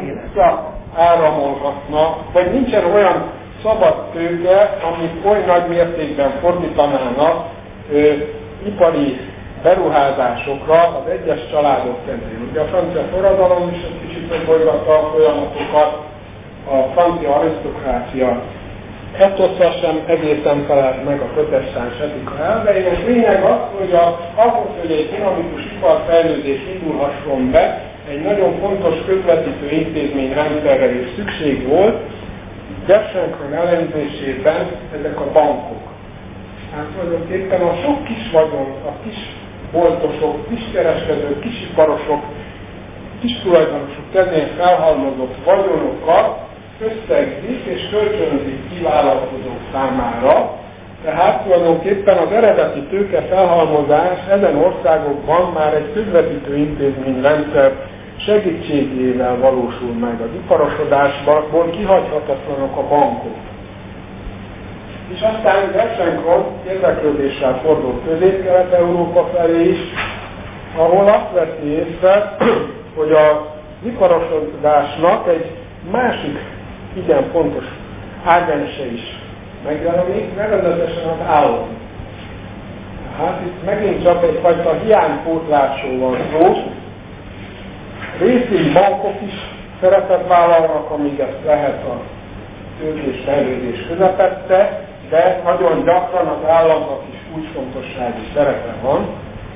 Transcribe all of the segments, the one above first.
áramolgatna, vagy nincsen olyan szabad tőke, amit oly nagy mértékben fordítanának ipari beruházásokra az egyes családok terén. Ugye a francia forradalom is egy kicsit megbolygatta a folyamatokat, a francia arisztokrácia etosza sem egészen felelt meg a protestáns etika elveinek. Lényeg az, hogy ahhoz, hogy egy dinamikus iparfejlődés indulhasson be, egy nagyon fontos közvetítő intézményrendszerre is szükség volt, Gerschenkron elemzésében ezek a bankok. Hát tulajdonképpen a sok kis vagyon, a kis boltosok, kiskereskedők, kisiparosok, kis tulajdonosok terén felhalmozott vagyonokat összegzik és kölcsönzik kivállalkozók számára. Tehát tulajdonképpen az eredeti tőke felhalmozás ezen országokban már egy közvetítő intézményrendszer segítségével valósul meg. Az iparosodásból kihagyhatatlanok a bankok. És aztán Gerschenkron érdeklődéssel fordult Közép-Kelet-Európa felé is, ahol azt veszi észre, hogy az iparosodásnak egy másik igen fontos ágense is megjelenik, nevezetesen az állam. Hát itt megint csak egyfajta hiánypótlásról van szó. Részint bankok is szerepet vállalnak, amíg ezt lehet a tőkés fejlődés közepette, de nagyon gyakran az államnak is kulcsfontosságú szerepe van.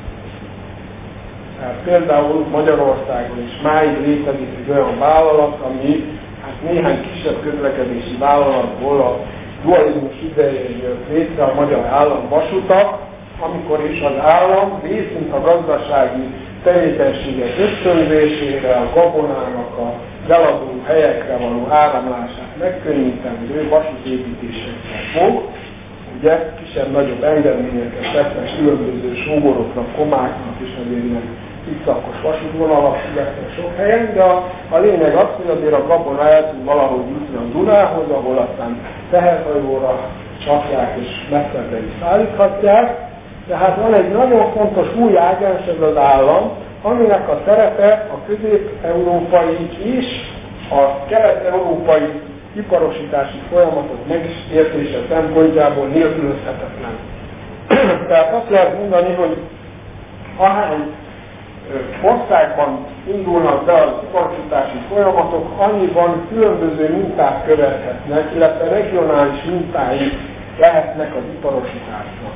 Tehát például Magyarországon is máig létezik egy olyan vállalat, ami néhány kisebb közlekedési vállalatból a dualizmus idején jött létre a magyar állam vasutak, amikor is az állam részint a gazdasági tevékenységek ösztönzésére, a gabonának a eladó helyekre való áramlását megkönnyítendő vasútépítésekkel fog. Ugye kisebb-nagyobb engedményeket tesznek különböző sógoroknak, komáknak és azért ilyen szakos vasútvonalak születnek sok helyen, de a lényeg az, hogy azért a gabona el tud valahogy jutni a Dunához, ahol aztán teherhajóra csapják és messzebbre is szállíthatják. Tehát van egy nagyon fontos új ágens, ez az állam, aminek a szerepe a közép-európai és a kelet-európai iparosítási folyamatok megértése szempontjából nélkülözhetetlen. Tehát azt lehet mondani, hogy ahány országban indulnak be az iparosítási folyamatok, annyiban különböző mintát követhetnek, illetve regionális mintái lehetnek az iparosításnak.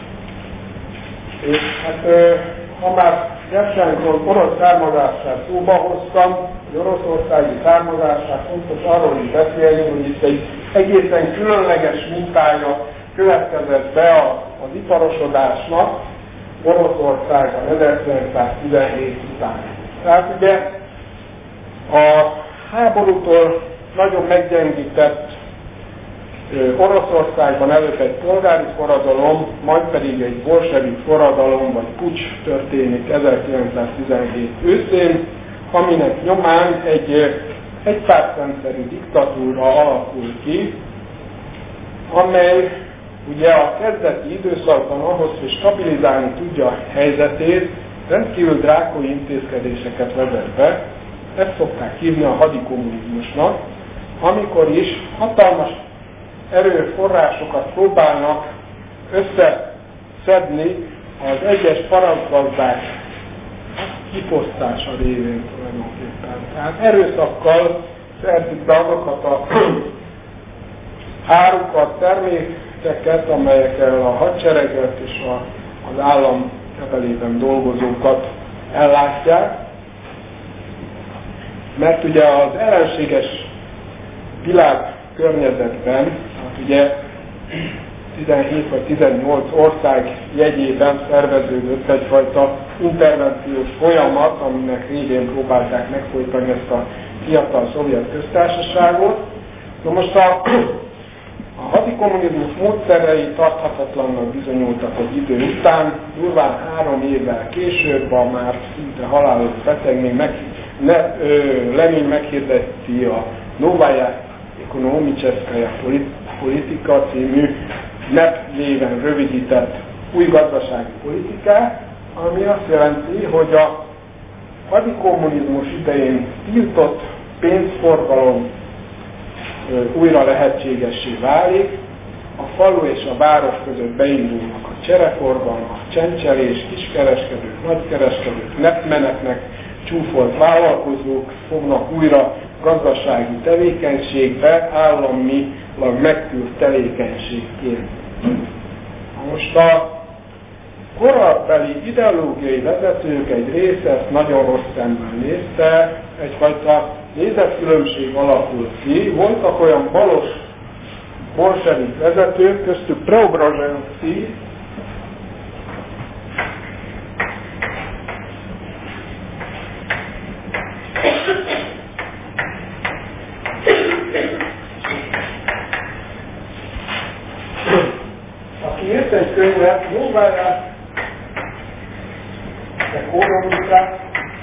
És hát ha már Gerschenkron orosz származását szóba hoztam, az oroszországi származását fontos arról is beszélni, hogy itt egy egészen különleges mintája következett be az iparosodásnak Oroszországban 1917 után. Tehát ugye a háborútól nagyon meggyengített Oroszországban előtt egy polgári forradalom, majd pedig egy bolsevik forradalom vagy puccs történik 1917 őszén, aminek nyomán egy egypártrendszerű diktatúra alakul ki, amely ugye a kezdeti időszakban ahhoz, hogy stabilizálni tudja a helyzetét, rendkívül drákói intézkedéseket vezet be, ezt szokták hívni a hadikommunizmusnak, amikor is hatalmas erőforrásokat próbálnak összeszedni az egyes parasztgazdák kifosztása révén tulajdonképpen. Tehát erőszakkal szerzik be azokat a árukat, termékeket, amelyekkel a hadsereget és az állam kezelében dolgozókat ellátják. Mert ugye az ellenséges világ környezetben, hát ugye 17 vagy 18 ország jegyében szerveződött egyfajta intervenciós folyamat, aminek révén próbálták megfojtani ezt a fiatal szovjet köztársaságot. Na most a hadikommunizmus módszerei tarthatatlannak bizonyultak egy idő után, durván 3 évvel később, a már szinte halálos beteg, még Lenin meghirdeti a Novaya Ekonomicheskaya Politika című NEP néven rövidített új gazdasági politikát, ami azt jelenti, hogy a hadikommunizmus idején tiltott pénzforgalom újra lehetségessé válik, a falu és a város között beindulnak a csereforgalmak, csencselés, kiskereskedők, nagykereskedők, netmenetnek csúfolt vállalkozók fognak újra gazdasági tevékenységbe, államilag megtűrt tevékenységként. Most a korabeli ideológiai vezetők egy része ezt nagyon rossz szemmel nézte, egyfajta nézetkülönbség alakult ki. Voltak olyan balos bolsevik vezetők, köztük Preobrazhenszky, aki írt egy könyvet, Novája Ekonomika,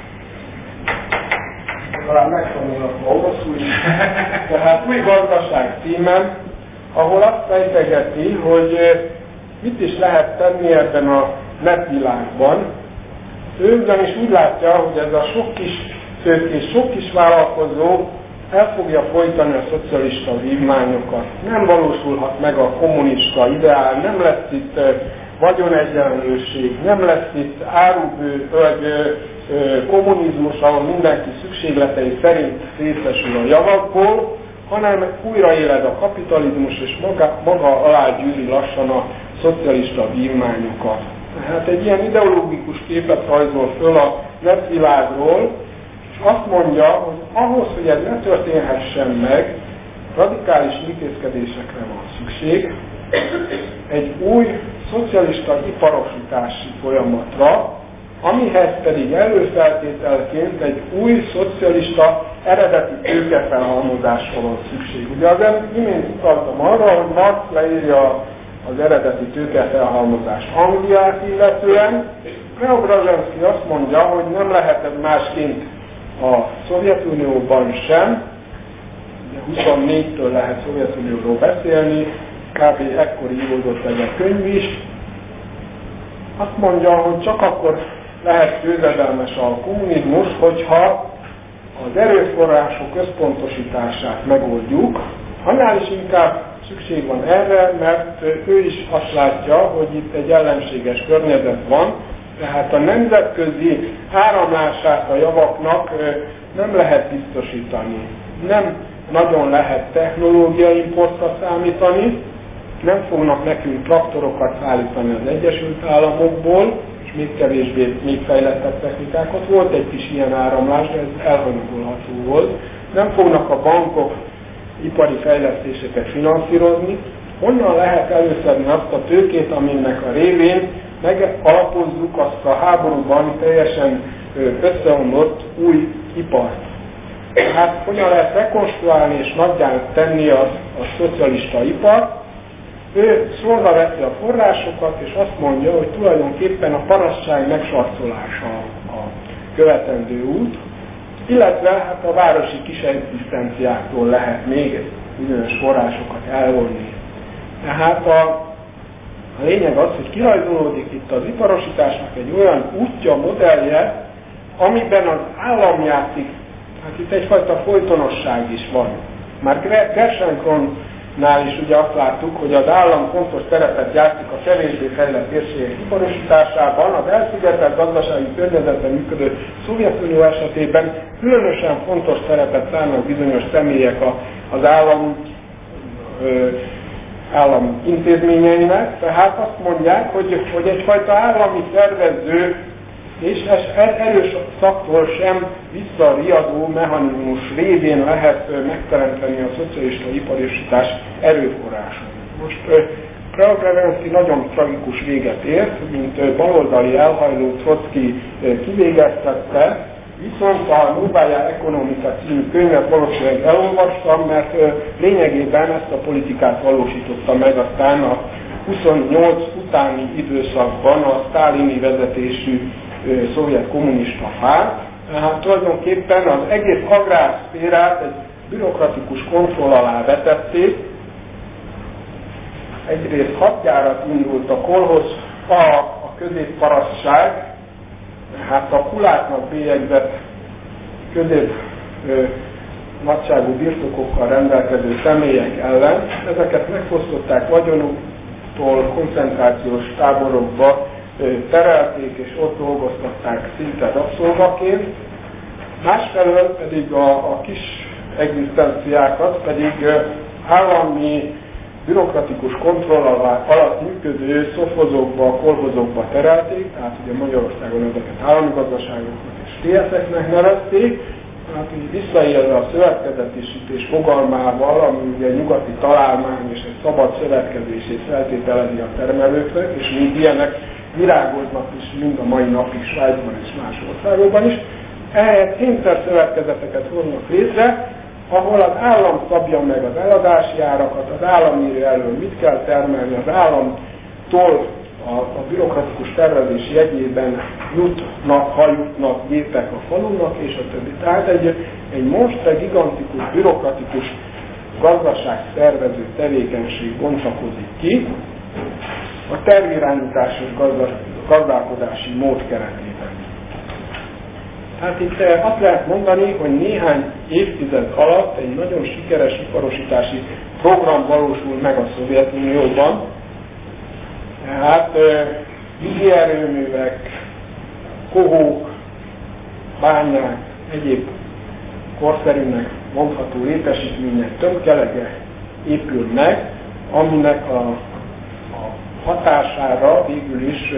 talán megtanulnak oroszul is, tehát új gazdaság címen, ahol azt fejtegeti, hogy mit is lehet tenni ebben a netvilágban. Ő ugyanis úgy látja, hogy ez a sok kis tőkés, sok kis vállalkozó el fogja folytani a szocialista vívmányokat. Nem valósulhat meg a kommunista ideál, nem lesz itt vagyonegyenlőség, nem lesz itt árubő, vagy kommunizmus, ahol mindenki szükségletei szerint részesül a javakból, hanem újraéled a kapitalizmus, és maga alá gyűri lassan a szocialista vívmányokat. Tehát egy ilyen ideológikus képet rajzol föl a netvilágról, és azt mondja, hogy ahhoz, hogy ez ne történhessen meg, radikális intézkedésekre van szükség, egy új szocialista iparosítási folyamatra, amihez pedig előfeltételként egy új szocialista eredeti tőkefelhalmozásra van szükség. Ugye az imént utaltam arra, hogy Marx leírja az eredeti tőkefelhalmozás Angliát illetően, Preobrazhenszky azt mondja, hogy nem lehet ez másként a Szovjetunióban sem, 24-től lehet Szovjetunióról beszélni, kb. Ekkor íródott ez a könyv is. Azt mondja, hogy csak akkor lehet győzedelmes a kommunizmus, hogyha az erőforrások összpontosítását megoldjuk. Annál is inkább szükség van erre, mert ő is azt látja, hogy itt egy ellenséges környezet van, tehát a nemzetközi áramlását a javaknak nem lehet biztosítani. Nem nagyon lehet technológiai importra számítani, nem fognak nekünk traktorokat szállítani az Egyesült Államokból, és még kevésbé még fejlettebb technikákat. Volt egy kis ilyen áramlás, de ez elhanyagolható volt. Nem fognak a bankok ipari fejlesztéseket finanszírozni. Honnan lehet előszedni azt a tőkét, aminek a révén megalapozzuk azt a háborúban teljesen összeomlott új ipart. Tehát hogyan lehet rekonstruálni és nagyján tenni a szocialista ipart? Ő sorra veszi a forrásokat, és azt mondja, hogy tulajdonképpen a parasztság megsarcolása a követendő út, illetve hát a városi kis egzisztenciáktól lehet még bizonyos forrásokat elvonni. Tehát a lényeg az, hogy kirajzolódik itt az iparosításnak egy olyan útja, modellje, amiben az állam játszik, hát itt egyfajta folytonosság is van. Már Gerschenkonnál is ugye azt láttuk, hogy az állam fontos szerepet játszik a kevésbé fejlett térségek iparosításában, az elszigetelt gazdasági környezetben működő Szovjetunió esetében különösen fontos szerepet szállnak bizonyos személyek az állam intézményeinek, tehát azt mondják, hogy egyfajta állami szervező és erős szaktól sem visszariadó mechanizmus révén lehet megteremteni a szocialista iparosítás erőforrásait. Most Preobrazhenszky nagyon tragikus véget ért, mint baloldali elhajló Trotzky kivégeztette, viszont a Novája Ekonomika című könyvet valószínűleg elolvastam, mert lényegében ezt a politikát valósította meg aztán a 28 utáni időszakban a sztálini vezetésű szovjet kommunista párt. Tehát tulajdonképpen az egész agrárszférát egy bürokratikus kontroll alá vetették. Egyrészt 6 gyárat indult a kolhoz, a középparasztság, hát a kuláknak bélyegzett nagyságú birtokokkal rendelkező személyek ellen. Ezeket megfosztották vagyonuktól, koncentrációs táborokba terelték, és ott dolgoztatták szinte rabszolgaként. Másfelől pedig a kis egzisztenciákat pedig állami bürokratikus kontroll alatt működő szofozókba, kolhozókba terelték, tehát ugye Magyarországon ezeket állami gazdaságokat és TS-eknek nevezték, tehát így visszaélve a szövetkezetesítés fogalmával, ami ugye nyugati találmány és egy szabad szövetkezését feltételezi a termelőknek, és még ilyenek virágoznak is mind a mai napig Svájcban és más országokban is. Ehhez interszövetkezeteket hoznak létre, ahol az állam szabja meg az eladási árakat, az állam írja elő, mit kell termelni, az államtól a bürokratikus tervezés jegyében jutnak, ha jutnak gépek a falunak, és a többi. Tehát egy monstre gigantikus, bürokratikus gazdaságszervező tevékenység bontakozik ki a tervirányításos gazdálkodási mód keretében. Hát itt azt lehet mondani, hogy néhány évtized alatt egy nagyon sikeres iparosítási program valósul meg a Szovjetunióban. Tehát vízi erőművek, kohók, bányák, egyéb korszerűnek mondható létesítmények tömkelege épül meg, aminek a hatására végül is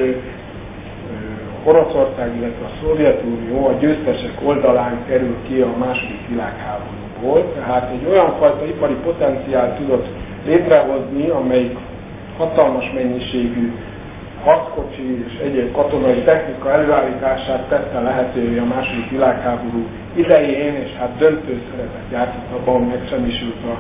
Oroszország, illetve a Szovjetunió a győztesek oldalán kerül ki a második világháborúból. Tehát egy olyan fajta ipari potenciált tudott létrehozni, amelyik hatalmas mennyiségű harckocsi és egyéb katonai technika előállítását tette lehetővé a második világháború idején, és hát döntő szerepet játszott abban, megsemmisült a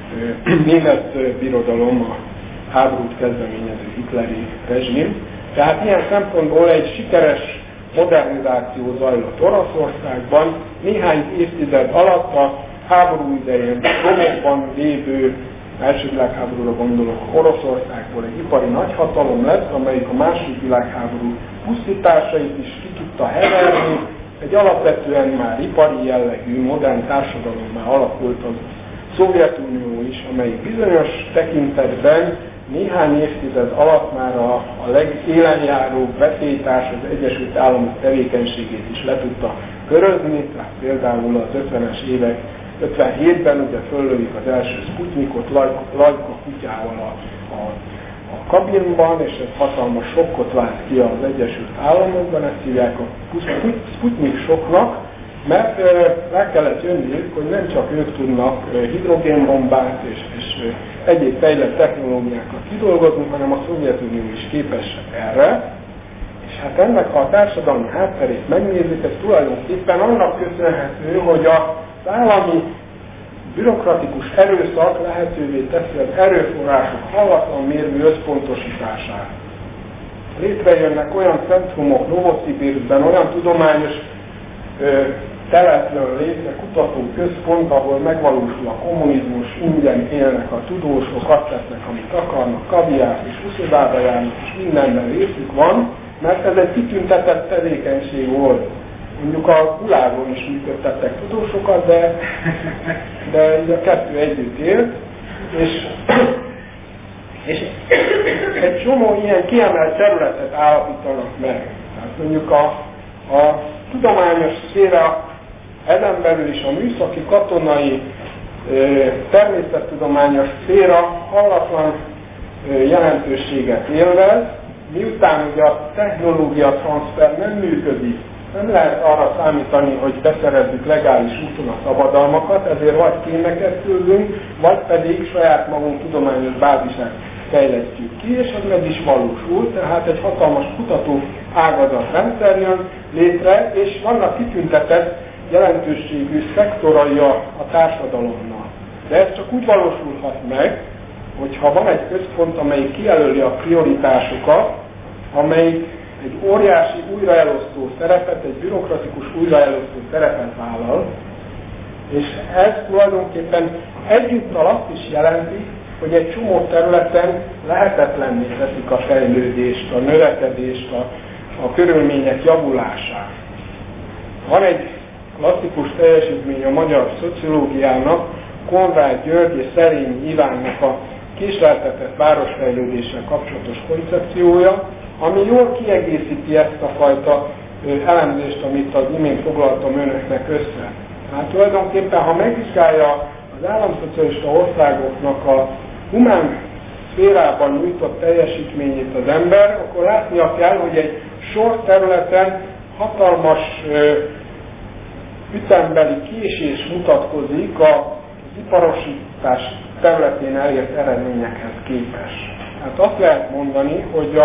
német birodalom, a háborút kezdeményező hitleri rezsim. Tehát ilyen szempontból egy sikeres modernizáció zajlott Oroszországban. Néhány évtized alatt a háború idején romokban lévő, első világháborúra gondolok, Oroszországból egy ipari nagyhatalom lett, amelyik a második világháború pusztításait is ki tudta heverni. Egy alapvetően már ipari jellegű, modern társadalommá alakult a Szovjetunió is, amelyik bizonyos tekintetben néhány évtized alatt már a legélenjáróbb vetélytárs az Egyesült Államok tevékenységét is le tudta körözni, tehát például az 50-es évek, 57-ben ugye föllövik az első Sputnikot Lajka kutyával a kabinban, és ez hatalmas sokkot vált ki az Egyesült Államokban, ezt hívják a Sputnik soknak, mert rá kellett jönniük, hogy nem csak ők tudnak hidrogénbombát és egyéb fejlett technológiákat kidolgozni, hanem a Szovjetunió is képes erre. És hát ennek, ha a társadalmi hátterét megnézzük, ez tulajdonképpen annak köszönhető, hogy az állami bürokratikus erőszak lehetővé teszi az erőforrások hallatlan mérvű összpontosítását. Létrejönnek olyan centrumok Novosibirszben, olyan tudományos telepről létre kutatóközpont, ahol megvalósul a kommunizmus, ingyen élnek a tudósok, azt tesznek, amit akarnak, kaviár és uszodába járnak, és mindenben részük van, mert ez egy kitüntetett tevékenység volt. Mondjuk a Gulágon is működtettek tudósokat, de így a kettő együtt élt, és egy csomó ilyen kiemelt területet állapítanak meg. Tehát mondjuk a tudományos szféra, ezen belül is a műszaki, katonai, természettudományos szféra hallatlan jelentőséget élvez, miután ugye a technológia transfer nem működik, nem lehet arra számítani, hogy beszerezzük legális úton a szabadalmakat, ezért vagy kémeket küldünk, vagy pedig saját magunk tudományos bázisát fejlesztjük ki, és az meg is valósul, tehát egy hatalmas kutató ágazat rendszer jön létre, és vannak kitüntetett jelentőségű szektorai a társadalomnak. De ez csak úgy valósulhat meg, hogyha van egy központ, amelyik kijelöli a prioritásokat, amelyik egy óriási újraelosztó szerepet, egy bürokratikus újraelosztó szerepet vállal, és ez tulajdonképpen egyúttal azt is jelenti, hogy egy csomó területen lehetetlenné teszik a fejlődést, a növekedést, a körülmények javulását. Van egy klasszikus teljesítmény a magyar szociológiának Konrád György és Szerényi Ivánnak a késleltetett városfejlődéssel kapcsolatos koncepciója, ami jól kiegészíti ezt a fajta elemzést, amit az imént foglaltam önöknek össze. Hát tulajdonképpen, ha megvizsgálja az államszocialista országoknak a humán szférában nyújtott teljesítményét az ember, akkor látnia kell, hogy egy sor területen hatalmas ütembeli késés mutatkozik az iparosítás területén elért eredményekhez képest. Hát azt lehet mondani, hogy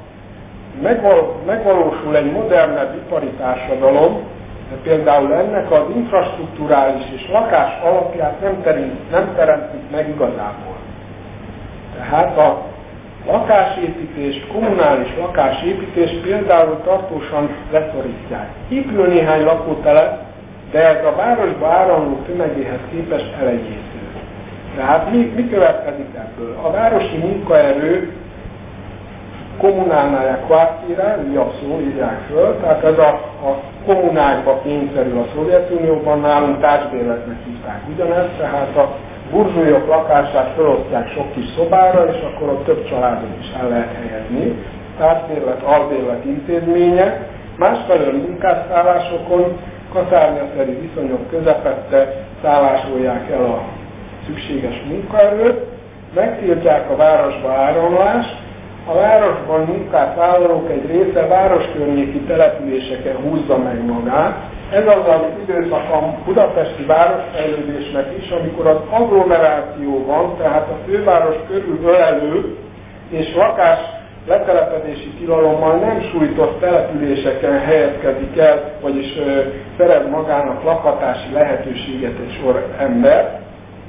megvalósul egy modernebb ipari társadalom, de például ennek az infrastrukturális és lakás alapját nem teremtik meg igazából. Tehát a lakásépítés, kommunális lakásépítés például tartósan leszorítják. Épül néhány lakótelep, de ez a városba áramló tömegéhez képest elenyésző. Tehát mi következik ebből? A városi munkaerő kommunálnál kvartírá, újabb szó, írják föl, tehát ez a kommunákba kényszerül a Szovjetunióban, nálunk társbérletnek hívták ugyanezt, tehát a burzsúlyok lakását felosztják sok kis szobára, és akkor ott több családot is el lehet helyezni. Társbérlet, albérlet intézménye, másfelől munkásszállásokon, kasárnyaszerű viszonyok közepette szállásolják el a szükséges munkaerőt, megtiltják a városba áramlást, a városban munkát vállalók egy része városkörnyéki településeken húzza meg magát. Ez az az időszak a budapesti városfejlődésnek is, amikor az agglomeráció van, tehát a főváros körül ölelő és lakás letelepedési tilalommal nem sújtott településeken helyezkedik el, vagyis szerez magának lakhatási lehetőséget egy sor ember.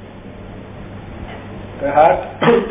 Tehát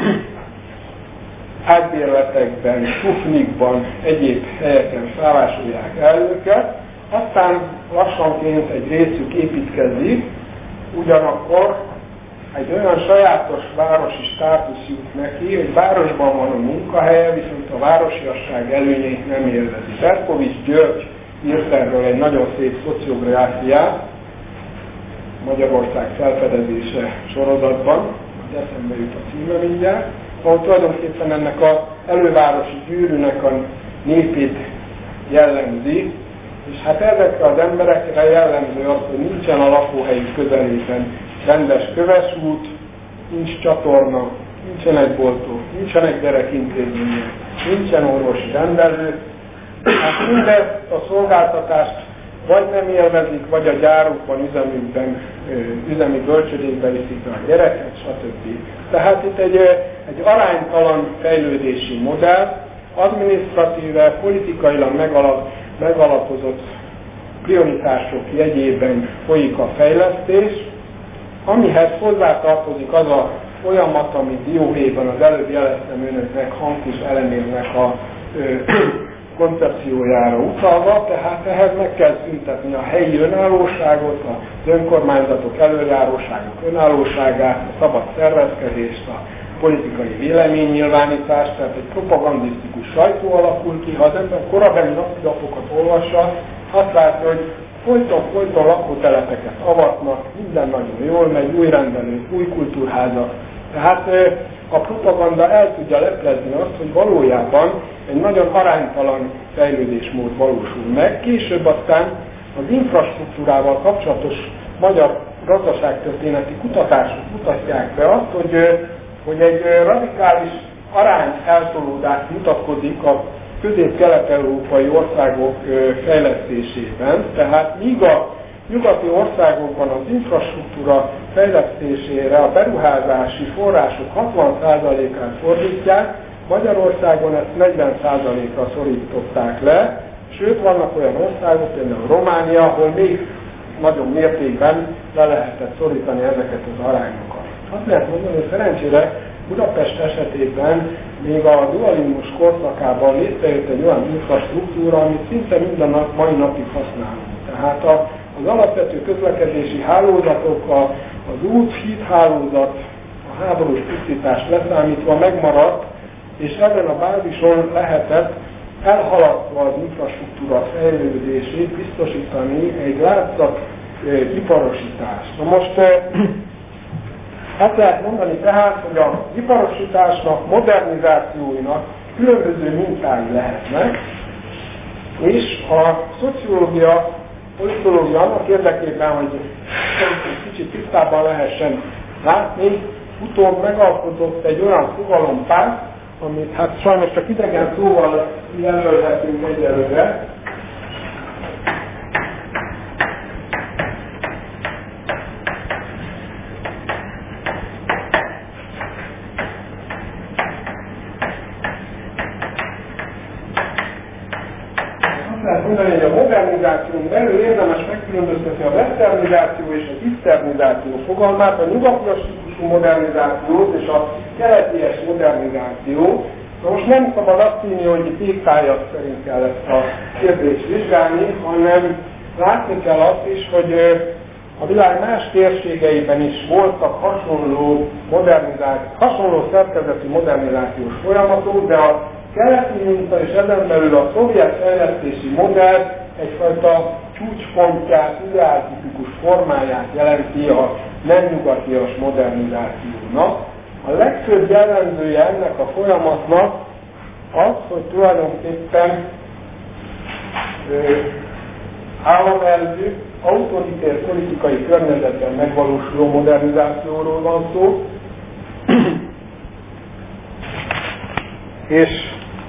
ágbérletekben, sufnikban, egyéb helyeken szállásolják el őket, aztán lassanként egy részük építkezik, ugyanakkor egy olyan sajátos városi státusz jut neki, hogy városban van a munkahelye, viszont a városiasság előnyeit nem élvezi. Berkovics György írt erről egy nagyon szép szociográfiát, Magyarország felfedezése sorozatban, hogy eszembe jut a címe mindjárt, ahol tulajdonképpen ennek az elővárosi gyűrűnek a népét jellemzi, és hát ezekre az emberekre jellemző az, hogy nincsen a lakóhelyük közelében rendes kövesút, nincs csatorna, nincsenek boltok, nincsenek gyerekintézmények, nincsen orvosi rendelő. Hát mindezt a szolgáltatást vagy nem élvezik, vagy a gyárukban, üzemükben, üzemi bölcsödékbe viszik a gyereket, stb. Tehát itt egy aránytalan fejlődési modell, adminisztratíve, politikailag megalapozott prioritások jegyében folyik a fejlesztés, amihez hozzátartozik az a folyamat, amit dióhéjban az előbb jeleztem önöknek, Hankus Elemének a koncepciójára utalva, tehát ehhez meg kell szüntetni a helyi önállóságot, az önkormányzatok előjáróságok önállóságát, a szabad szervezkedést, a politikai véleménynyilvánítást, tehát egy propagandisztikus sajtó alakul ki. Ha az ember korabeli napilapokat olvassa, azt látja, hogy folyton lakótelepeket avatnak, minden nagyon jól megy, új rendelők, új kultúrházak. Tehát a propaganda el tudja leplezni azt, hogy valójában egy nagyon aránytalan fejlődésmód valósul meg. Később aztán az infrastruktúrával kapcsolatos magyar gazdaságtörténeti kutatások mutatják be azt, hogy egy radikális arány eltolódás mutatkozik a közép-kelet-európai országok fejlesztésében. Tehát míg a nyugati országokban az infrastruktúra fejlesztésére a beruházási források 60%-át fordítják, Magyarországon ezt 40%-ra szorították le, sőt vannak olyan országok, például Románia, ahol még nagyobb mértékben le lehetett szorítani ezeket az arányokat. Azt lehet mondani, hogy szerencsére Budapest esetében még a dualizmus korszakában létrejött egy olyan infrastruktúra, amit szinte minden mai napig használunk. Tehát az alapvető közlekedési hálózatok, az út, hídhálózat, a háborús pusztítást leszámítva megmaradt, és ezen a bázison lehetett elhaladva az infrastruktúra fejlődését biztosítani egy látszat iparosítás. Na most azt lehet mondani tehát, hogy az iparosításnak, modernizációinak különböző mintái lehetnek, és a szociológia, politológia annak érdekében, hogy egy kicsit tisztában lehessen látni, utóbb megalkotott egy olyan fogalompárt, amit hát sajnos csak idegen szóval jelölhetünk egyelőre. Mondani, hogy a modernizáción belül érdemes megkülönböztetni a westernizáció és az iszternizáció fogalmát, a nyugatias típusú modernizációt és a keleties modernizációt. Most nem szabad azt hinni, hogy itt téttájak szerint kell ezt a kérdést vizsgálni, hanem látni kell azt is, hogy a világ más térségeiben is voltak hasonló szerkezeti modernizációs folyamatok, de a keleti minta és ezen belül a szovjet fejlesztési modell egyfajta csúcspontját, ideáltipikus formáját jelenti a nem nyugatias modernizációnak. A legfőbb jellemzője ennek a folyamatnak az, hogy tulajdonképpen államelvű, autoritér politikai környezetben megvalósuló modernizációról van szó, és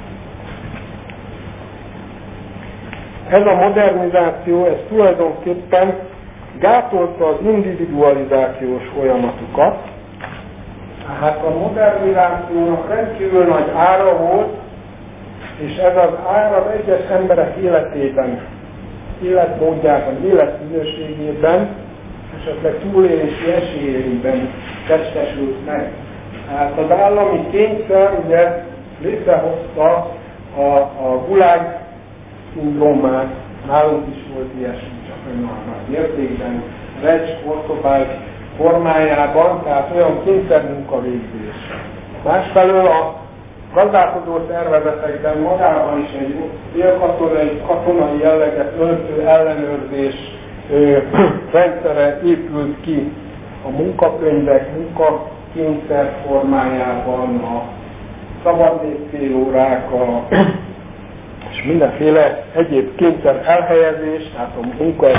ez a modernizáció, ez tulajdonképpen gátolta az individualizációs folyamatokat. Tehát a modernizációnak rendkívül nagy ára volt, és ez az ár az egyes emberek életében, életmódjában, életminőségében, esetleg túlélési esélyében testesült meg. Tehát az állami kényszer ugye létrehozta a gulág szindrómát, nálunk is volt ilyesmi, csak olyan nagy mértékben, Recs, Ortobágy formájában, tehát olyan kényszermunkavégzés. Másfelől a gazdálkodó szervezetekben magában is egy katonai jelleget öltő ellenőrzés rendszere épült ki a munkakönyvek, munkakényszer formájában, a szabadlépfélórák, és mindenféle egyéb kényszer elhelyezés, tehát a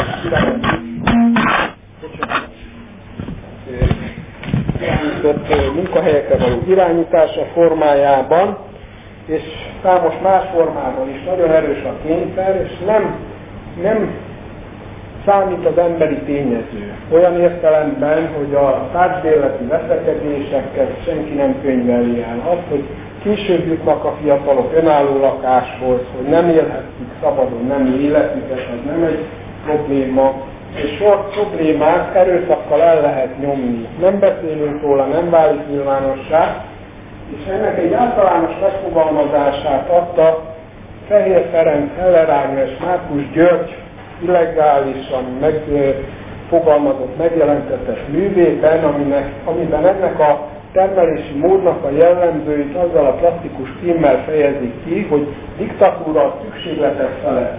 munkahelyekre való irányítása formájában, és számos más formában is nagyon erős a kényszer, és nem számít az emberi tényező. Olyan értelemben, hogy a társadéleti veszekedéseket senki nem könyveli el. Az, hogy később jutnak a fiatalok önálló lakáshoz, hogy nem élhetik szabadon nem életüket, az nem egy probléma. És sok problémát erőszakkal el lehet nyomni. Nem beszélünk róla, nem válik nyilvánossá, és ennek egy általános megfogalmazását adta Fehér Ferenc, Heller Ágnes és Márkus György illegálisan megfogalmazott, megjelentetett művében, amiben ennek a termelési módnak a jellemzőit azzal a plastikus címmel fejezik ki, hogy diktatúra a szükségletek felett.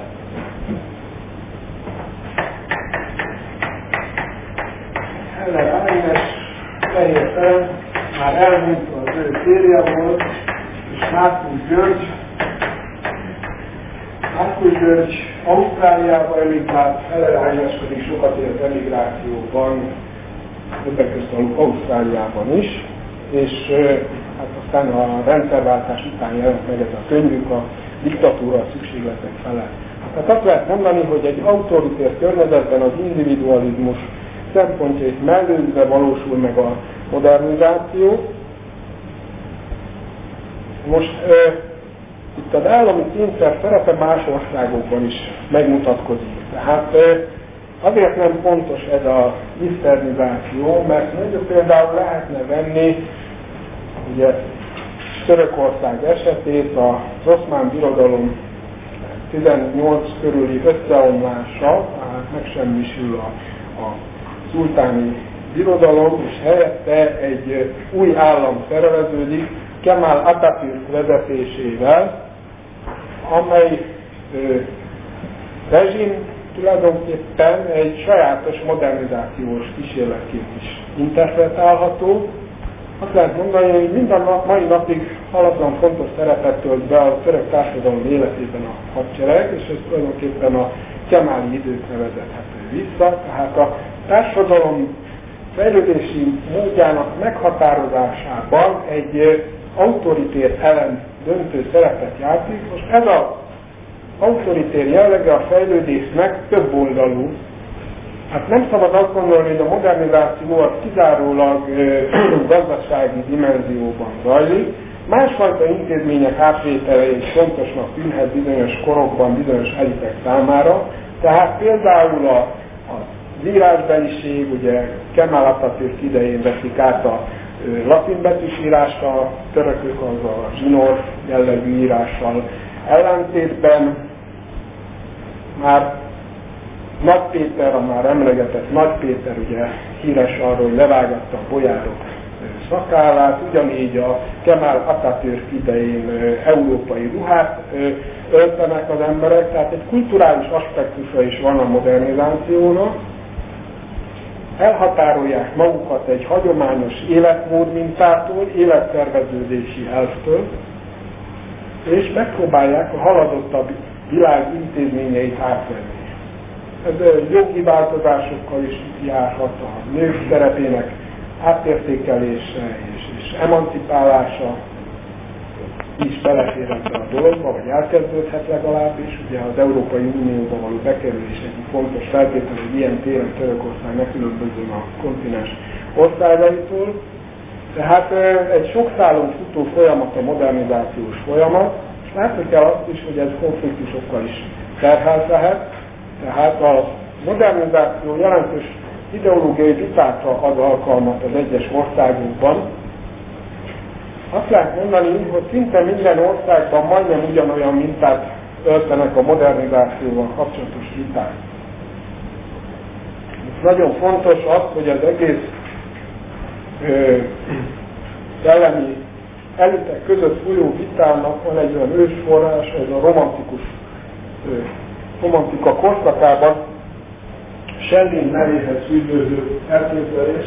Heller Ágnes, Fehér Ferenc már elmúlt, az ő férje volt, és Márkus György Ausztráliába emigrált, Heller Ágnes pedig sokat élt emigrációban, többek között Ausztráliában is, és hát aztán a rendszerváltás után jelent meg ez a könyvük, a diktatúra a szükségletek felett. Tehát azt lehet mondani, hogy egy autoritér környezetben az individualizmus szempontjait mellőzve valósul meg a modernizáció. Most itt az állami kényszer szerepe más országokban is megmutatkozik. Tehát azért nem pontos ez a iszternizáció, mert mondjuk például lehetne venni ugye Törökország esetét, az Oszmán Birodalom 18 körüli összeomlása, tehát megsemmisül a szultáni birodalom, és helyette egy új állam szerveződik, Kemal Atatürk vezetésével, amely rezsim tulajdonképpen egy sajátos modernizációs kísérletként is interpretálható. Azt lehet mondani, hogy minden mai napig halatlan fontos szerepet tölt be a török társadalom életében a hadsereg, és ez tulajdonképpen a kemáli időkre vezethető vissza. Tehát a társadalom fejlődési módjának meghatározásában egy autoritér elem döntő szerepet játszik. Most ez az autoritér jellege a fejlődésnek több oldalú. Hát nem szabad azt gondolni, hogy a modernizáció az kizárólag gazdasági dimenzióban zajlik. Másfajta intézmények átvétele is fontosnak tűnhet bizonyos korokban, bizonyos elitek számára. Tehát például az írásbeliség, ugye Kemal Atatürk idején veszik át a latin betűs írást, a törökök azzal a zsinór jellegű írással ellentétben. Már Nagy Péter, a már emlegetett Nagy Péter ugye híres arról, hogy levágatta a bolyárok szakállát, ugyanígy a Kemal Atatürk idején európai ruhát öltenek az emberek, tehát egy kulturális aspektusa is van a modernizációnak. Elhatárolják magukat egy hagyományos életmód mintától, életszerveződési elvtől, és megpróbálják a haladottabb világ intézményeit átvenni. Ez jogi változásokkal is járhat, a nők szerepének átértékelése és emancipálása is belefér ebbe a dologba, vagy elkezdődhet legalábbis. Ugye az Európai Unióba való bekerülés egyik fontos feltétel, hogy ilyen téren Törökország ne különbözön a kontinens országaitól. Tehát egy sok szálon futó folyamat a modernizációs folyamat, és látni kell azt is, hogy ez konfliktusokkal is terhelt lehet. Tehát a modernizáció jelentős ideológiai vitákra ad alkalmat az egyes országokban. Azt lehet mondani, hogy szinte minden országban majdnem ugyanolyan mintát öltenek a modernizációval kapcsolatos viták. Ez nagyon fontos az, hogy az egész szellemi elitek között folyó vitának van egy olyan ősforrás, ez a romantika korszakában Schelling nevéhez fűződő elképzelés,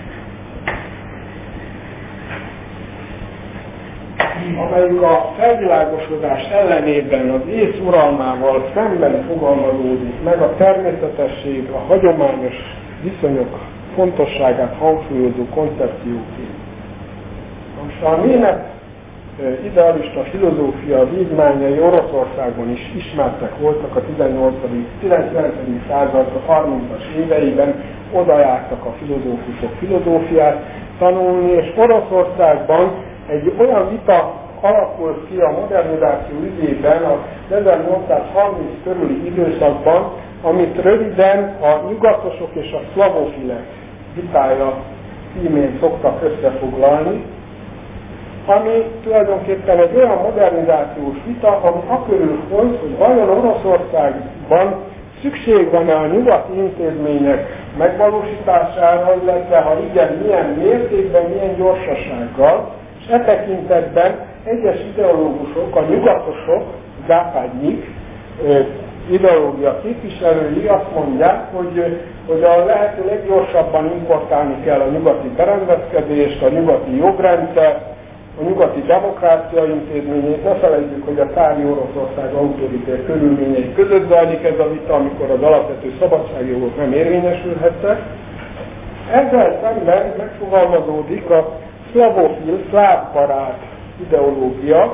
amelyik a felvilágosodás ellenében az ész uralmával szemben fogalmazódik meg a természetesség, a hagyományos viszonyok fontosságát hangsúlyozó koncepcióként. Most a német idealista filozófia vívmányai Oroszországban is ismertek voltak a 19. század 30-as éveiben, oda jártak a filozófusok filozófiát tanulni, és Oroszországban egy olyan vita alakult ki a modernizáció ügyében az 1830 körüli időszakban, amit röviden a nyugatosok és a szlavofilek vitája címén szoktak összefoglalni, ami tulajdonképpen egy olyan modernizációs vita, ami akörül folyt, hogy vajon Oroszországban szükség van-e a nyugati intézmények megvalósítására, illetve ha igen, milyen mértékben, milyen gyorsasággal, és e tekintetben egyes ideológusok, a nyugatosok, zápádnyik ideológia képviselői azt mondják, hogy a lehető leggyorsabban importálni kell a nyugati berendezkedést, a nyugati jogrendszert, a nyugati demokrácia intézményét. Ne felejtjük, hogy a cári Oroszország autoritér körülményei között zajlik ez a vita, amikor az alapvető szabadságjogok nem érvényesülhettek. Ezzel szemben megfogalmazódik a szlavofil, szlávbarát ideológia,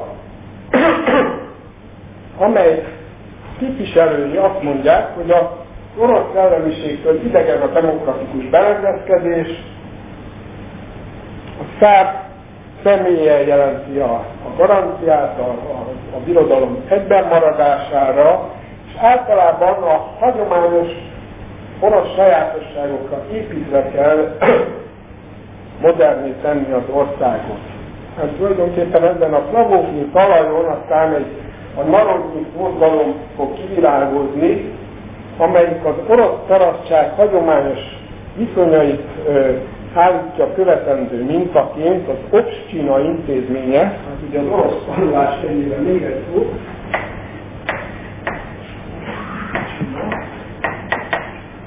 amely képviselői azt mondják, hogy az orosz szellemiségtől idegen a demokratikus berendezkedés, a szárd személlyel jelenti a garanciát a birodalom egyben maradására, és általában a hagyományos orosz sajátosságokra építve kell moderné tenni az országot. Hát tulajdonképpen ebben a szlavofil talajon aztán a narodnyik mozgalom fog kivirágozni, amelyik az orosz parasztság hagyományos viszonyait állítja követendő mintaként az Obszcsina intézménye, hát ugye az orosz tanulás helyében még egy szó,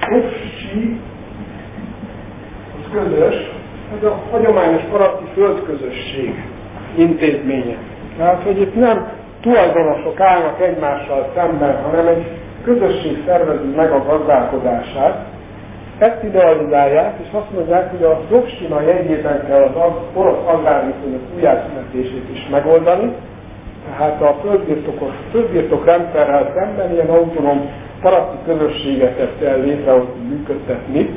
Dopsi az közös, ez a hagyományos paraszti földközösség intézménye. Tehát, hogy itt nem tulajdonosok állnak egymással szemben, hanem egy közösség szervezi meg a gazdálkodását. Ezt idealizálják, és azt mondják, hogy a Dopsina jegyében kell az orosz agrárviszonyok újjászületését is megoldani, tehát a földbirtok rendszerrel szemben ilyen autonóm paraszti közösségeket kell létrehozni, működtetni.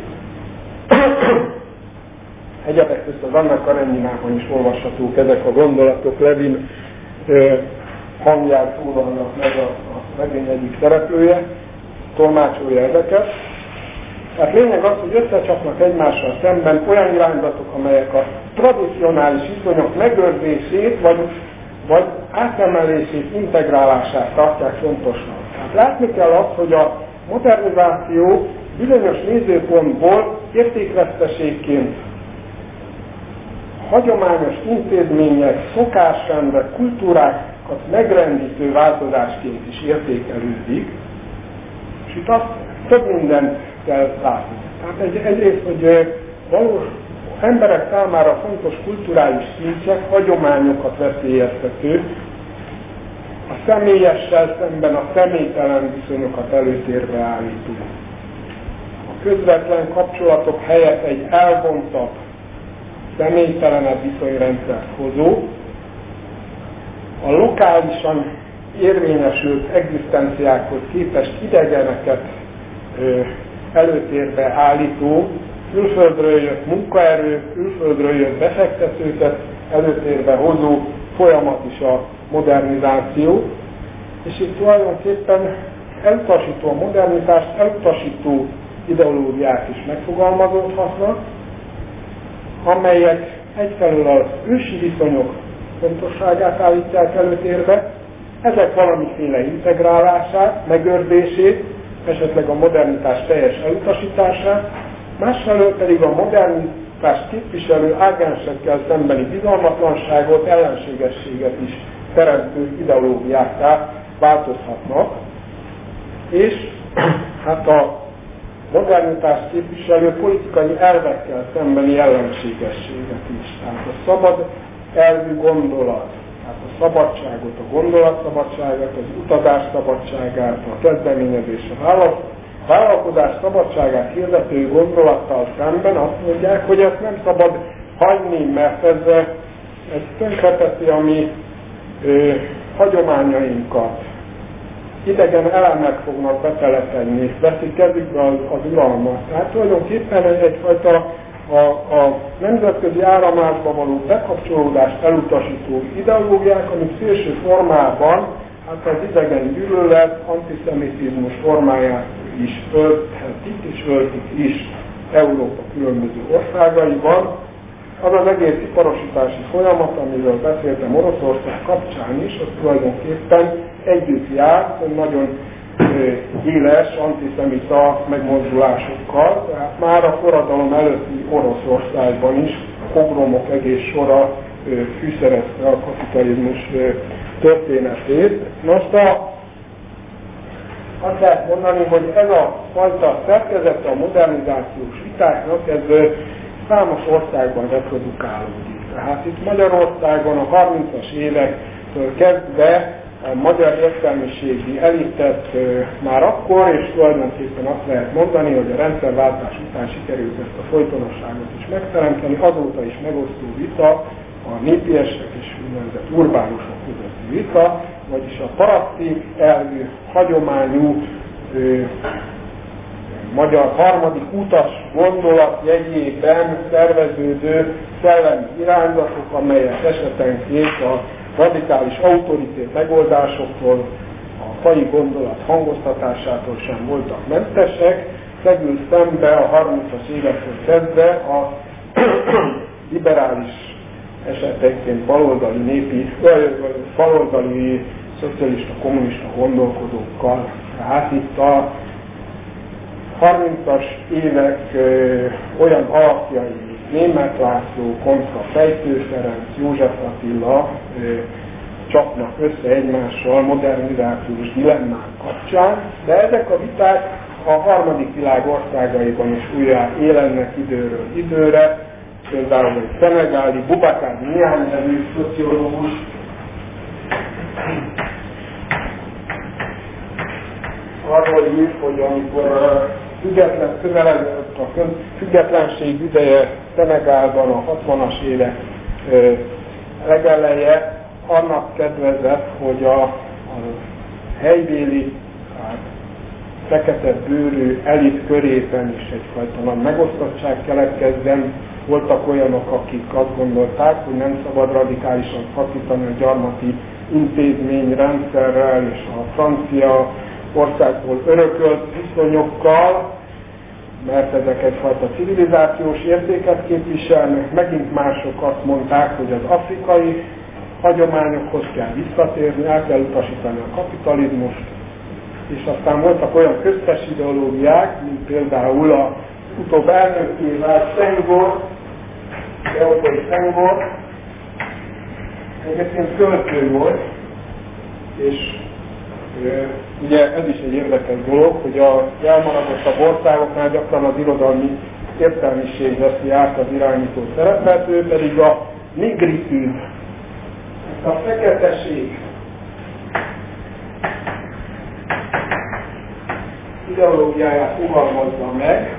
Egyebek közt az Anna Kareninában is olvashatók ezek a gondolatok, Levin hangján szólalnak meg a regény egyik szereplője, tolmácsolja ezeket. Tehát lényeg az, hogy összecsapnak egymással szemben olyan irányzatok, amelyek a tradicionális viszonyok megőrzését, vagy átemelését, integrálását tartják fontosnak. Tehát látni kell azt, hogy a modernizáció bizonyos nézőpontból értékveszteségként hagyományos intézmények, szokásrendek, kultúrákat megrendítő változásként is értékelődik, és itt azt több mindent kell látni. Tehát egyrészt, hogy valós emberek számára fontos kulturális szintek, hagyományokat veszélyeztető, a személyessel szemben a személytelen viszonyokat előtérbe állító. A közvetlen kapcsolatok helyett egy elvontabb, személytelenebb viszonyrendszert hozó, a lokálisan érvényesült egzisztenciákhoz képest idegeneket előtérbe állító, külföldről jött munkaerő, külföldről jött befektetőket előtérbe hozó folyamat is a modernizáció, és itt tulajdonképpen elutasító a modernizást, elutasító ideológiák is megfogalmazódhatnak, amelyek egyfelől az ősi viszonyok fontosságát állítják előtérbe, ezek valamiféle integrálását, megőrzését, esetleg a modernitás teljes elutasítását, másfelől pedig a modernitást képviselő ágensekkel szembeni bizalmatlanságot, ellenségességet is teremtő ideológiákká változhatnak, és hát a modernitást képviselő politikai elvekkel szembeni ellenségességet is. Tehát a szabad elvű gondolat, tehát a szabadságot, a gondolatszabadságát, az utazás szabadságát, a kezdeményezés, a vállalkozás szabadságát hirdető gondolattal szemben azt mondják, hogy ezt nem szabad hagyni, mert ez tönkreteszi a mi hagyományainkat. Idegen elemek fognak betelepedni, veszik kezükbe az uralmat. Tehát tulajdonképpen egyfajta a nemzetközi áramlásba való bekapcsolódást elutasító ideológiák, amik szélső formában hát az idegen gyűlölet, antiszemitizmus formáját is ölthetik és öltik is Európa különböző országaiban. Az az egész iparosítási folyamat, amiről beszéltem Oroszország kapcsán is, az tulajdonképpen együtt jár, nagyon éles antiszemita megmozdulásokkal, tehát már a forradalom előtti Oroszországban is pogromok egész sora fűszerezte a kapitalizmus történetét. Most azt lehet mondani, hogy ez a fajta szerkezete a modernizációs vitáknak, ez számos országban reprodukálódik. Tehát itt Magyarországon a 30-as évektől kezdve a magyar értelmiségi elitet már akkor, és tulajdonképpen azt lehet mondani, hogy a rendszerváltás után sikerült ezt a folytonosságot is megteremteni, azóta is megosztó vita, a népiesek és úgynevezett urbánusok közötti vita, vagyis a paraszti elvű, hagyományú magyar harmadik utas gondolat jegyében szerveződő szellemi irányzatok, amelyek esetenként a radikális autoritét megoldásoktól, a faji gondolat hangoztatásától sem voltak mentesek, szegül szembe a 30-as évektől kezdve a liberális esetenként baloldali szocialista, kommunista gondolkodókkal. Tehát itt a 30-as évek olyan alakjai, Németh László kontra Fejtő Ferenc, József Attila csapnak össze egymással modernizációs dilemmák kapcsán, de ezek a viták a harmadik világ országaiban is újra élennek időről időre, például egy szenegáli Boubacar Niang nevű szociológus arról ír, hogy amikor közeledett a függetlenség ideje Szenegálban a 60-as évek legeleje, annak kedvezett, hogy a helybéli, fekete bőrű elit körében is egyfajta nagy megosztottság keletkezzen. Voltak olyanok, akik azt gondolták, hogy nem szabad radikálisan szakítani a gyarmati intézményrendszerrel és a francia országból örökölt viszonyokkal, mert ezek egyfajta civilizációs értéket képviselnek. Megint mások azt mondták, hogy az afrikai hagyományokhoz kell visszatérni, el kell utasítani a kapitalizmust, és aztán voltak olyan köztes ideológiák, mint például a utóbb elnökével Senghor, Leopold Senghor, egyébként költő volt, és ugye ez is egy érdekes dolog, hogy a elmaradottabb országoknál gyakran az irodalmi értelmiség veszi át az irányító szerepet, ő pedig a nigritude, a feketeség ideológiáját fogalmazza meg,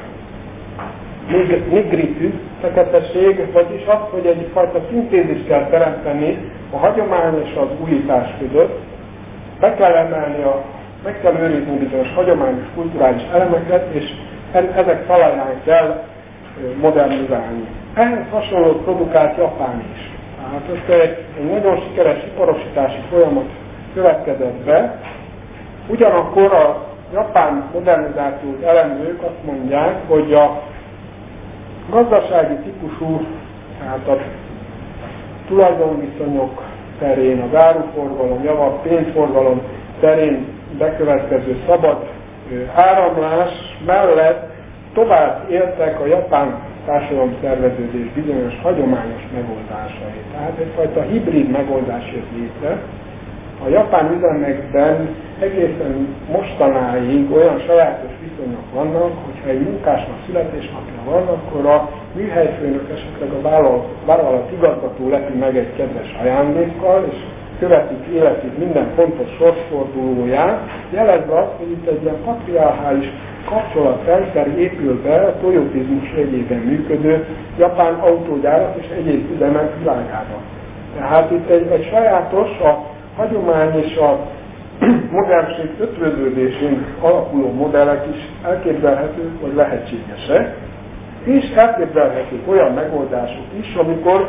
nigritude, feketeség, vagyis az, hogy egyfajta szintézist kell teremteni a hagyomány és az újítás között, meg kell őrizni bizonyos hagyományos kulturális elemeket, és ezek talaján kell modernizálni. Ehhez hasonlót produkált Japán is. Tehát egy nagyon sikeres iparosítási folyamat következett be, ugyanakkor a japán modernizációt elemzők azt mondják, hogy a gazdasági típusú, tehát a tulajdonviszonyok terén, az áruforgalom, javak, pénzforgalom terén bekövetkező szabad áramlás mellett tovább éltek a japán társadalomszerveződés bizonyos hagyományos megoldásai. Tehát egyfajta hibrid megoldás jött létre. A japán üzemekben egészen mostanáig olyan sajátos viszonyok vannak, hogyha egy munkásnak születésnapja van, akkor a műhelyfőnök, esetleg a vállalat igazgató lepi meg egy kedves ajándékkal, és követik életét minden fontos sorsfordulóján, jelezve azt, hogy itt egy ilyen patriarchális kapcsolatrendszer épül be a toyotizmus jegyében működő japán autógyárak és egyéb üzemek világában. Tehát itt egy sajátos, a hagyomány és a modernség ötvöződésén alapuló modellek is elképzelhetők, vagy lehetségesek, és elképzelhetők olyan megoldások is, amikor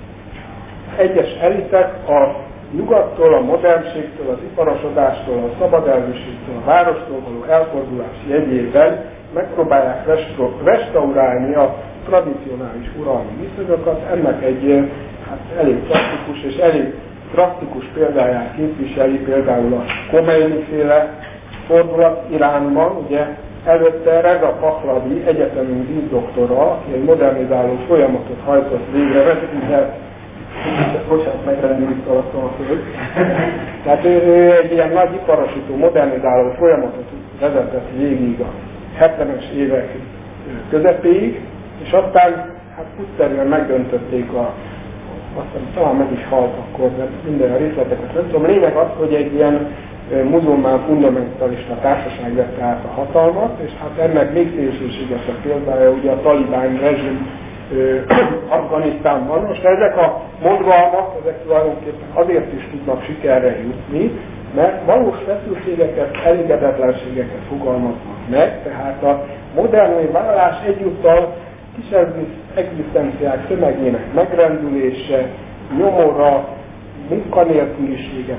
egyes elitek a nyugattól, a modernségtől, az iparosodástól, a szabadelvűségtől, a várostól való elfordulás jegyében megpróbálják restaurálni a tradicionális uralmi viszonyokat. Ennek egy elég klasszikus és elég drasztikus példáját képviseli például a Khomeini-féle fordulat Iránban, ugye előtte Reza Pahlavi egyetemi díszdoktora, aki egy modernizáló folyamatot hajtott végre, vezetőzett, bocsánat, megrendült alattam a föld. Tehát ő egy ilyen nagy iparosító, modernizáló folyamatot vezetett végig a 70-es évek közepéig, és aztán úgyszerűen megdöntötték aztán talán meg is halt akkor, de minden a részleteket nem tudom. Lényeg az, hogy egy ilyen muzulmán fundamentalista társaság vette át a hatalmat, és ennek még szélsőségesebb példája ugye a talibán rezsim Afganisztánban. Most ezek a mozgalmak, ezek tulajdonképpen azért is tudnak sikerre jutni, mert valós feszültségeket, elégedetlenségeket fogalmaznak meg, tehát a modernné válás egyúttal kis egzisztenciák tömegének megrendülése, nyomora, munkanélkülisége,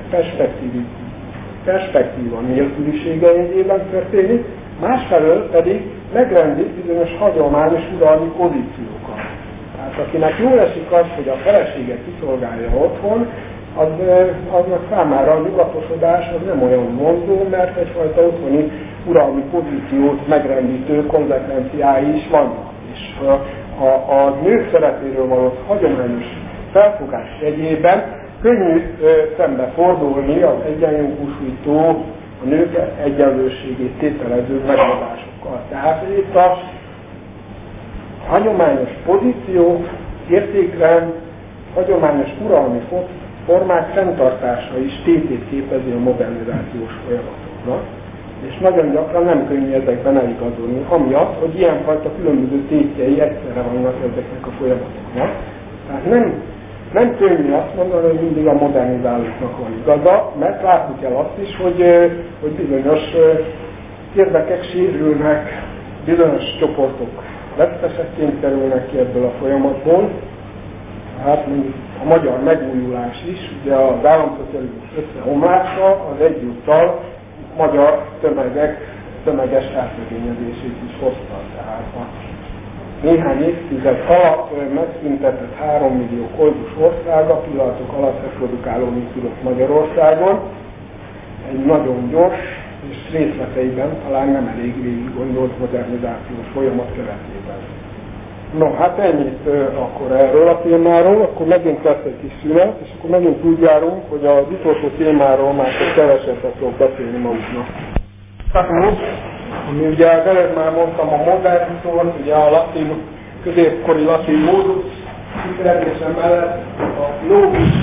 perspektíva nélkülisége jegyében történik, másfelől pedig megrendik bizonyos hagyományos uralmi pozíciókat. Tehát akinek jól esik az, hogy a feleséget kiszolgálja otthon, aznak számára a nyugatosodás az nem olyan vonzó, mert egyfajta otthoni uralmi pozíciót megrendítő konzekvenciái is vannak. És a nők szerepéről való hagyományos felfogás jegyében könnyű szembe fordulni az egyenjogúsító a nők egyenlőségét tételező megoldásokkal. Tehát itt a hagyományos pozíciók, értékrend, hagyományos uralmi formák fenntartása is tétét képezi a modernizációs folyamatoknak, és nagyon gyakran nem könnyű ezekben eligazolni, amiatt, hogy ilyenfajta különböző tétjei egyszerre vannak ezeknek a folyamatoknak. Tehát nem könnyű azt mondani, hogy mindig a modernizálóknak van igaza, mert látni kell azt is, hogy bizonyos érdekek sérülnek, bizonyos csoportok vesztesekként kerülnek ki ebből a folyamatból. Hát mondjuk a magyar megújulás is, ugye az államszocializmus összeomlása az egyúttal magyar tömegek tömeges elszegényedését is hozta. Tehát a néhány évtized alatt megszüntetett 3 millió koldus országa pillanatok alatt reprodukálódni tudott Magyarországon. Egy nagyon gyors és részleteiben talán nem elég végig gondolt modernizációs folyamat keretében. No, hát ennyit akkor erről a témáról, akkor megint lesz egy kis szünet, és akkor megint úgy járunk, hogy az utolsó témáról már csak kevesebbet fogok beszélni maguknak. Tehát ami ugye az előbb már mondtam a modern szót, ugye a latin, középkori latin módus kifejezése mellett a lógus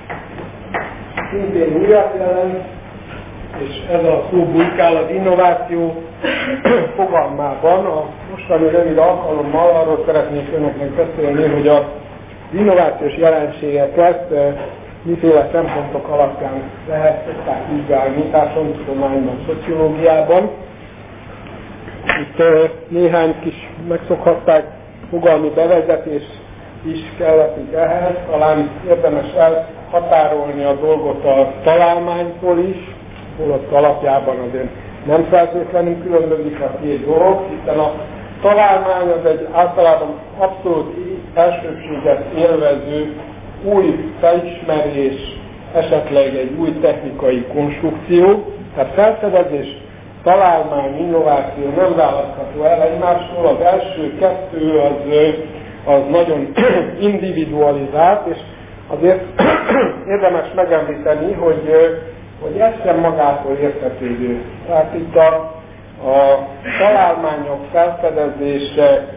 szintén újat jelent, és ez a szó bujkál az innováció fogalmában. A mostani rövid alkalommal arról szeretnék önöknek beszélni, hogy az innovációs jelenségeket miféle szempontok alapján lehet szokták vizsgálni társadalomtudományban, szociológiában. Itt néhány kis megszokhatták fogalmi bevezetés is kellett ehhez, talán érdemes elhatárolni a dolgot a találmánytól is, holott alapjában azért nem feltétlenül különbözik a két dolog, hiszen a találmány az egy általában abszolút elsőbséget élvező új felismerés, esetleg egy új technikai konstrukció, tehát felfedezés, találmány, innováció nem választható el egymástól, az első kettő az nagyon individualizált, és azért érdemes megemlíteni, hogy ez sem magától értetődő. Tehát itt a találmányok, felfedezések,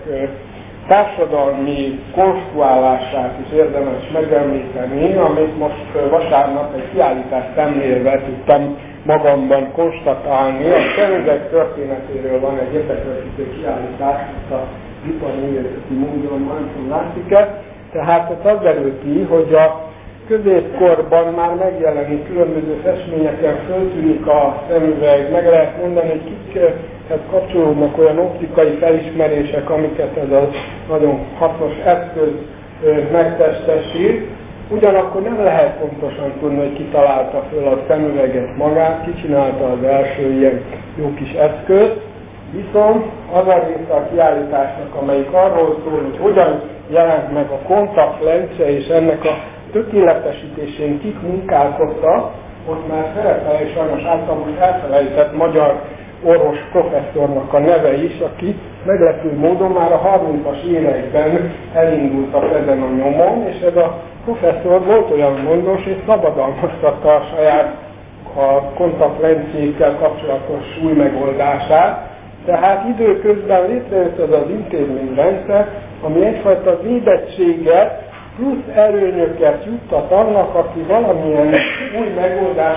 társadalmi konstruálását is érdemes megemlíteni, amit most vasárnap egy kiállítás szemlélve tudtam magamban konstatálni. A szemüveg történetéről van egy érdeklődő kiállítás, itt a Ipari Múzeumban, látszik-e. Tehát az derül ki, hogy a középkorban már megjelenik különböző festményeken, föltűnik a szemüveg, meg lehet mondani, hogy kikhez kapcsolódnak olyan optikai felismerések, amiket ez a nagyon hasznos eszköz megtestesít. Ugyanakkor nem lehet pontosan tudni, hogy ki találta föl a szemüveget magát, ki csinálta az első ilyen jó kis eszközt, viszont az a része a kiállításnak, amelyik arról szól, hogy hogyan jelent meg a kontaktlencse és ennek a tökéletesítésén kik munkálkodtak, ott már szerepel, és sajnos általában most elfelejtett magyar orvos professzornak a neve is, aki meglepő módon már a 30-as években elindultak ezen a nyomon, és ez a professzor volt olyan gondos, és szabadalmaztatta a saját kontaktlencékkel kapcsolatos új megoldását. Tehát időközben létrejött ez az intézményrendszer, ami egyfajta védettséget plusz előnyöket juttat annak, aki valamilyen új megoldás,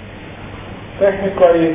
technikai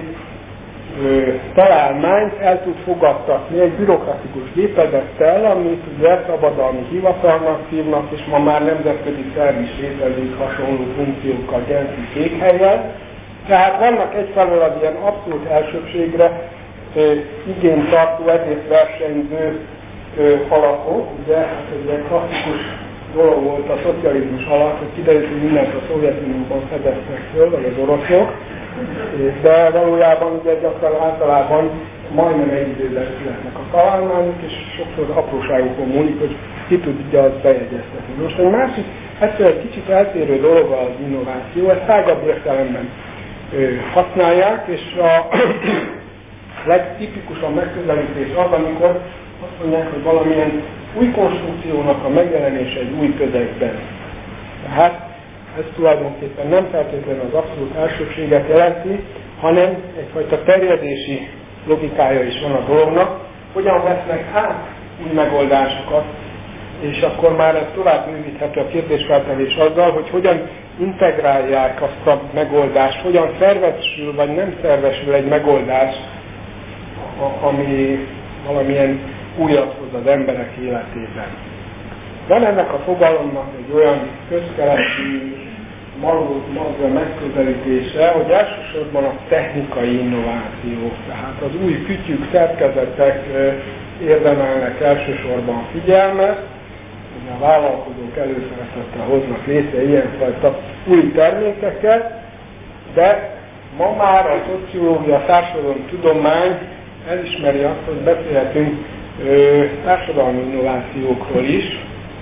találmányt el tud fogadtatni egy bürokratikus gépezettel, amit ugye szabadalmi hivatalnak hívnak, és ma már nemzetközi szerv is létezik hasonló funkciókkal, Genfi székhelyen. Tehát vannak egyfelől az ilyen abszolút elsőbségre igényt tartó, ezért versenyző alapok, ugye, hát ez egy klasszikus dolog volt a szocializmus alatt, hogy kiderült, hogy mindent a Szovjetunióban fedeztek föl, vagy az oroszok, de valójában ugye gyakran általában majdnem egy időben születnek a találmányok, és sokszor apróságokon múlik, hogy ki tudja azt bejegyeztetni. Most egy másik, egyszer egy kicsit eltérő dolog az innováció, ezt tágabb értelemben használják, és a legtipikusabb megközelítés az, amikor azt mondják, hogy valamilyen új konstrukciónak a megjelenése egy új közegben. Tehát ez tulajdonképpen nem feltétlenül az abszolút elsőbséget jelenti, hanem egyfajta terjedési logikája is van a dolognak, hogyan vesznek át új megoldásokat, és akkor már ez tovább bővíthető a kérdésfeltevés azzal, hogy hogyan integrálják azt a megoldást, hogyan szervesül vagy nem szervesül egy megoldás, ami valamilyen újat hoz az emberek életében. Van ennek a fogalomnak egy olyan közkeletű maga megközelítése, hogy elsősorban a technikai innovációk, tehát az új kütyük, szerkezetek érdemelnek elsősorban figyelmet, hogy a vállalkozók előszeretettel hoznak létre ilyenfajta új termékeket, de ma már a szociológia, a társadalomtudomány elismeri azt, hogy beszélhetünk társadalmi innovációkról is,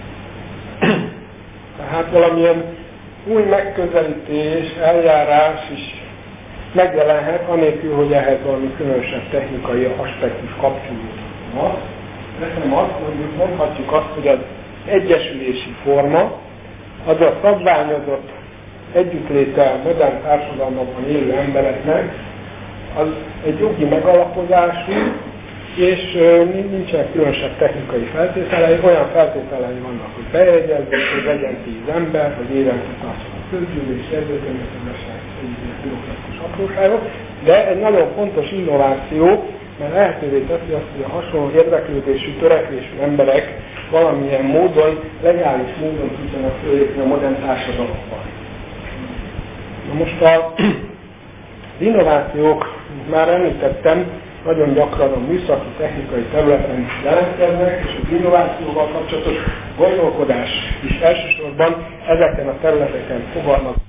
tehát valamilyen új megközelítés, eljárás is megjelenhet, anélkül, hogy ehhez valami különösebb technikai aspektus kapcsolódna. Teszem azt, mondhatjuk azt, hogy az egyesülési forma, az a szabványozott együttléte a modern társadalmakban élő embereknek, az egy jogi megalapozású, és nincsenek különösebb technikai feltételei, olyan feltételei vannak, hogy bejegyezzük, hogy legyen 10 ember, hogy évente tartson a közgyűlés, erdőtermészetesen egyébként bürokratikus apróságok, de egy nagyon fontos innováció, mert lehetővé teszi azt, hogy a hasonló érdeklődésű, törekvésű emberek valamilyen módon, legális módon tudjanak fölépni a modern társadalomban. Na most az innovációk, már említettem, nagyon gyakran a műszaki, technikai területen is jelentkeznek, és az innovációval kapcsolatos gondolkodás is elsősorban ezeken a területeken fogalmaz.